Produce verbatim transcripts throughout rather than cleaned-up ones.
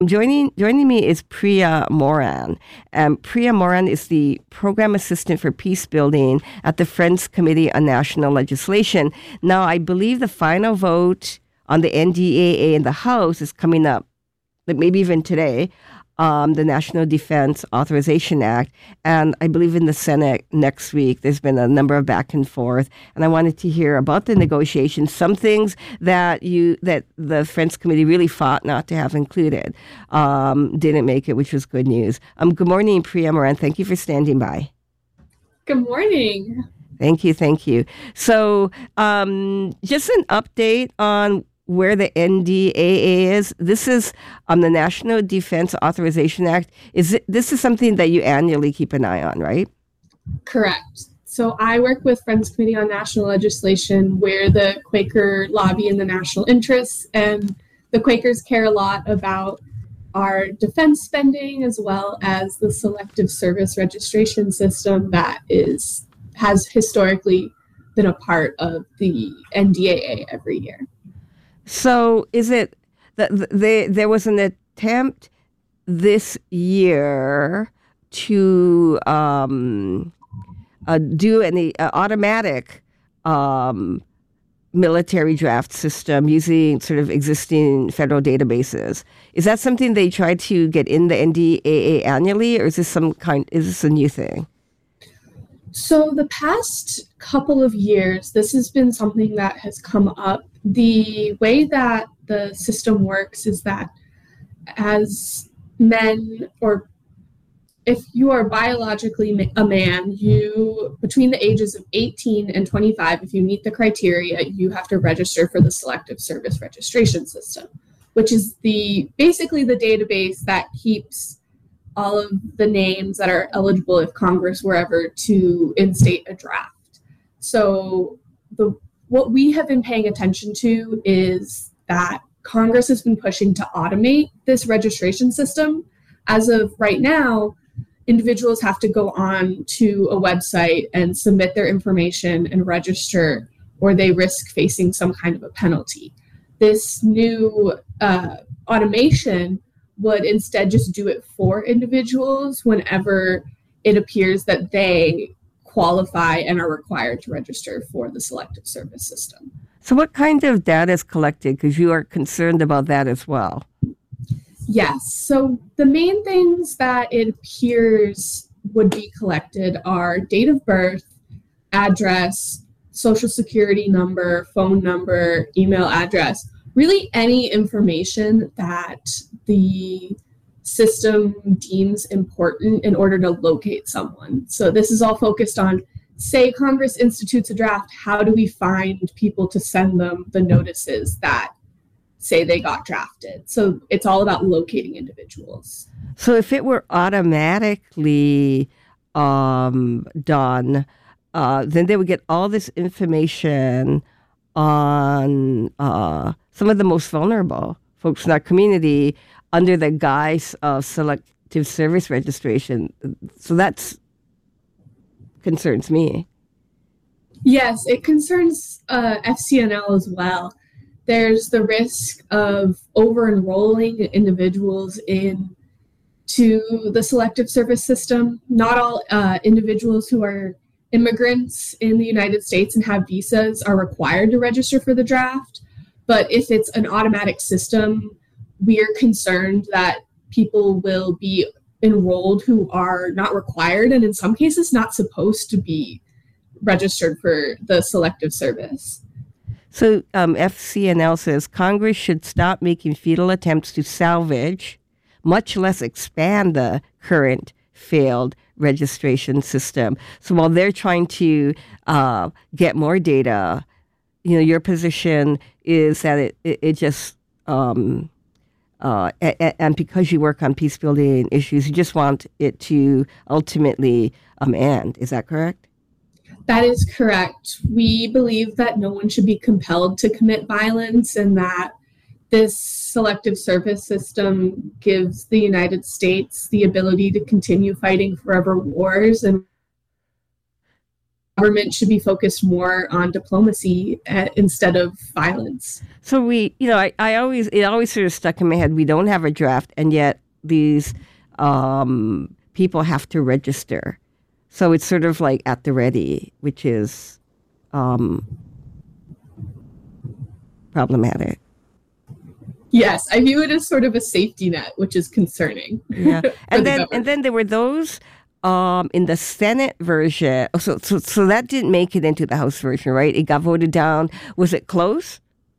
Joining joining me is Priya Moran. Um, Priya Moran is the program assistant for peace building at the Friends Committee on National Legislation. Now, I believe the final vote on the N D A A in the House is coming up, like maybe even today, um, the National Defense Authorization Act. And I believe in the Senate next week, there's been a number of back and forth. And I wanted to hear about the negotiations, some things that you that the Friends Committee really fought not to have included. Um, didn't make it, which was good news. Um, good morning, Priya Moran. Thank you for standing by. Good morning. Thank you, thank you. So um, just an update on where the N D A A is. This is um, the National Defense Authorization Act. Is it, this is something that you annually keep an eye on, right? Correct. So I work with Friends Committee on National Legislation, where the Quaker lobby in the national interests, and the Quakers care a lot about our defense spending as well as the selective service registration system that is has historically been a part of the N D A A every year. So is it that they, there was an attempt this year to um, uh, do an uh, automatic um, military draft system using sort of existing federal databases? Is that something they tried to get in the N D A A annually, or is this some kind? Is this a new thing? So the past couple of years, this has been something that has come up. The way that the system works is that as men, or if you are biologically a man, you, between the ages of eighteen and twenty-five, if you meet the criteria, you have to register for the Selective Service Registration System, which is the basically the database that keeps all of the names that are eligible if Congress were ever to instate a draft. So the what we have been paying attention to is that Congress has been pushing to automate this registration system. As of right now, individuals have to go on to a website and submit their information and register, or they risk facing some kind of a penalty. This new uh, automation would instead just do it for individuals whenever it appears that they qualify and are required to register for the Selective Service System. So what kind of data is collected? Because you are concerned about that as well. Yes. So the main things that it appears would be collected are date of birth, address, social security number, phone number, email address, really any information that the system deems important in order to locate someone. So this is all focused on, say Congress institutes a draft, how do we find people to send them the notices that say they got drafted? So it's all about locating individuals. So if it were automatically um, done, uh, then they would get all this information on uh, some of the most vulnerable folks in our community under the guise of selective service registration. So that's concerns me. Yes, it concerns uh, F C N L as well. There's the risk of over-enrolling individuals in to the selective service system. Not all uh, individuals who are immigrants in the United States and have visas are required to register for the draft. But if it's an automatic system, we are concerned that people will be enrolled who are not required and in some cases not supposed to be registered for the selective service. So um, F C N L says Congress should stop making futile attempts to salvage, much less expand the current failed registration system. So while they're trying to uh, get more data, you know, your position is that it, it, it just, um, uh, and, and because you work on peace building issues, you just want it to ultimately um, end. Is that correct? That is correct. We believe that no one should be compelled to commit violence, and that this selective service system gives the United States the ability to continue fighting forever wars and government should be focused more on diplomacy uh, instead of violence. So we, you know, I, I always, it always sort of stuck in my head, we don't have a draft, and yet these um, people have to register. So it's sort of like at the ready, which is um, problematic. Yes, I view it as sort of a safety net, which is concerning. Yeah, and the then and then there were those um, in the Senate version. So, so so that didn't make it into the House version, right? It got voted down. Was it close?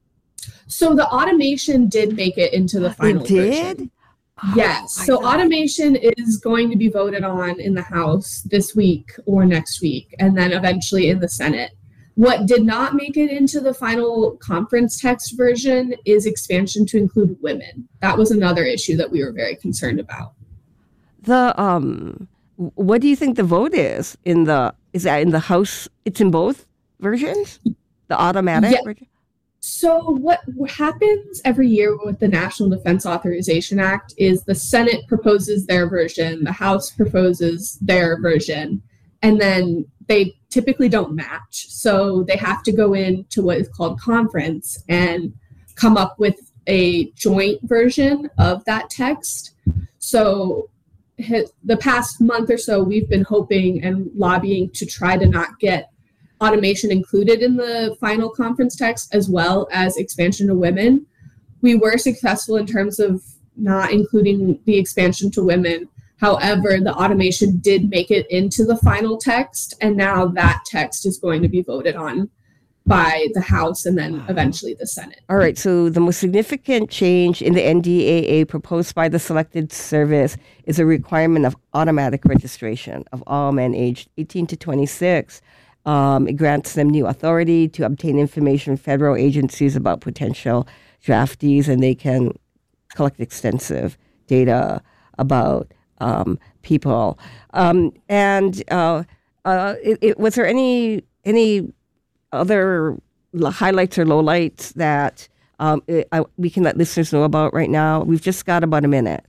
So the automation did make it into the final it did? version. Yes. Oh, so automation is going to be voted on in the House this week or next week, and then eventually in the Senate. What did not make it into the final conference text version is expansion to include women. That was another issue that we were very concerned about. The um, what do you think the vote is in the? Is that in the House? It's in both versions. The automatic yeah. version. So what happens every year with the National Defense Authorization Act is the Senate proposes their version, the House proposes their version, and then they typically don't match. So they have to go into what is called conference and come up with a joint version of that text. So the past month or so, we've been hoping and lobbying to try to not get automation included in the final conference text, as well as expansion to women. We were successful in terms of not including the expansion to women. However, the automation did make it into the final text, and now that text is going to be voted on by the House and then eventually the Senate. All right, so the most significant change in the N D A A proposed by the Selected Service is a requirement of automatic registration of all men aged eighteen to twenty-six. Um, it grants them new authority to obtain information from federal agencies about potential draftees, and they can collect extensive data about um, people. Um, and uh, uh, it, it, was there any any other highlights or lowlights that um, it, I, we can let listeners know about right now? We've just got about a minute.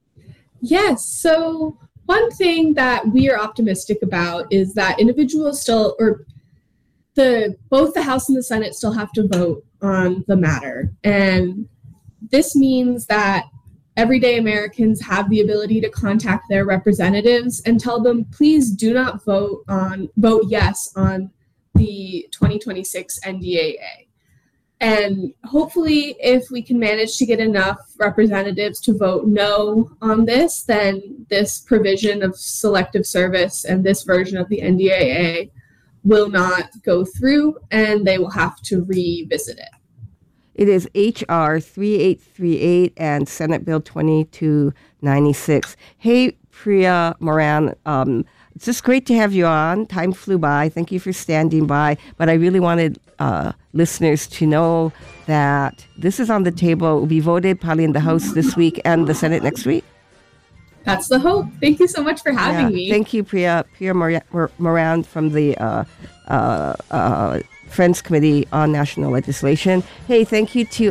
Yes. So one thing that we are optimistic about is that individuals still, or the both the House and the Senate still have to vote on the matter. And this means that everyday Americans have the ability to contact their representatives and tell them, please do not vote on vote yes on the twenty twenty-six N D A A. And hopefully, if we can manage to get enough representatives to vote no on this, then this provision of selective service and this version of the N D A A will not go through, and they will have to revisit it. It is H R thirty-eight thirty-eight and Senate Bill twenty-two ninety-six. Hey, Priya Moran, um, it's just great to have you on. Time flew by. Thank you for standing by. But I really wanted uh, listeners to know that this is on the table. It will be voted probably in the House this week and the Senate next week. That's the hope. Thank you so much for having yeah, me. Thank you, Priya. Priya Moran from the uh, uh, uh, Friends Committee on National Legislation. Hey, thank you to